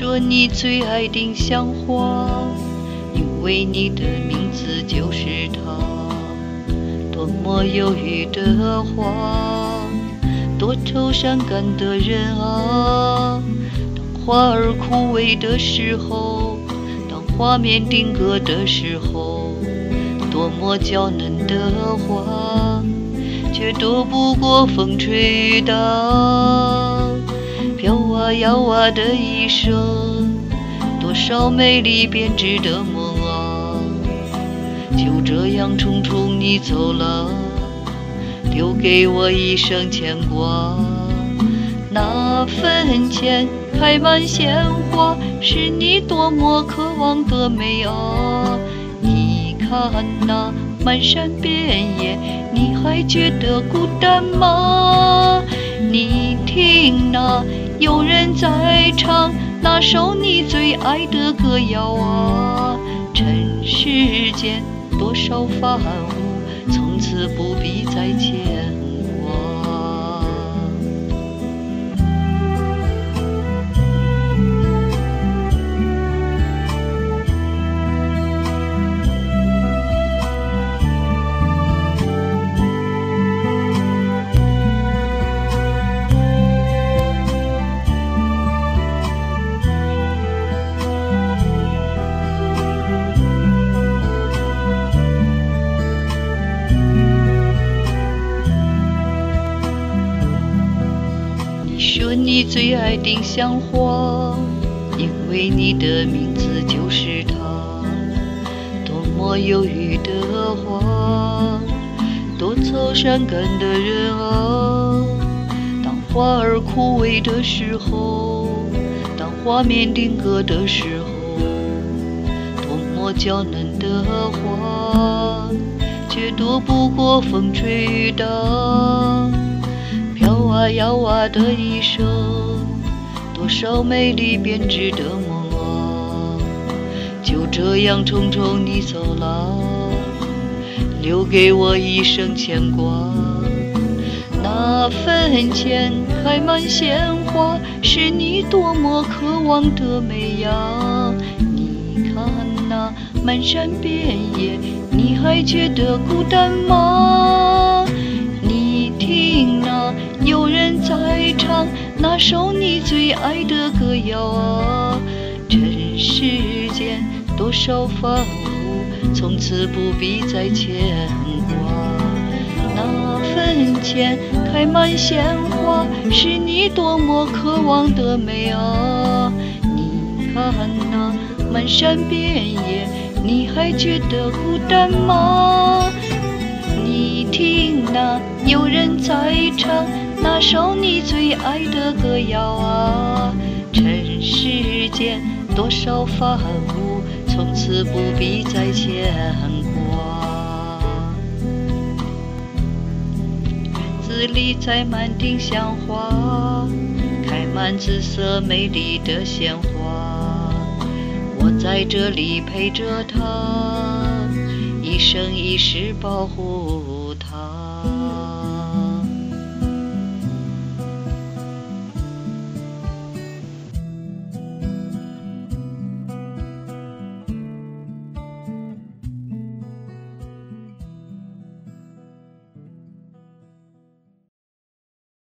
说你最爱丁香花，因为你的名字就是它。多么忧郁的花，多愁善感的人啊！当花儿枯萎的时候，当画面定格的时候，多么娇嫩的花，却躲不过风吹雨打。飘啊摇啊的一生，多少美丽编织的梦啊！就这样匆匆你走了，留给我一生牵挂。那坟前开满鲜花，是你多么渴望的美啊！你看那漫山遍野，你还觉得孤单吗？你听那有人在唱那首你最爱的歌谣啊！尘世间多少繁芜，从此不必再牵挂。说你最爱丁香花，因为你的名字就是它。多么忧郁的花，多愁善感的人啊！当花儿枯萎的时候，当画面定格的时候，多么娇嫩的花，却躲不过风吹雨打。飘啊摇啊的一生，多少美丽编织的梦啊！就这样匆匆你走了，留给我一生牵挂。那坟前开满鲜花，是你多么渴望的美呀！你看那漫山遍野，你还觉得孤单吗？你听那有人在唱那首你最爱的歌谣啊！尘世间多少繁芜，从此不必再牵挂。那坟前开满鲜花，是你多么渴望的美啊！你看那漫山遍野，你还觉得孤单吗？你听那有人在唱那首你最爱的歌谣啊！尘世间多少繁芜，从此不必再牵挂。院子里栽满丁香花，开满紫色美丽的鲜花。我在这里陪着它，一生一世保护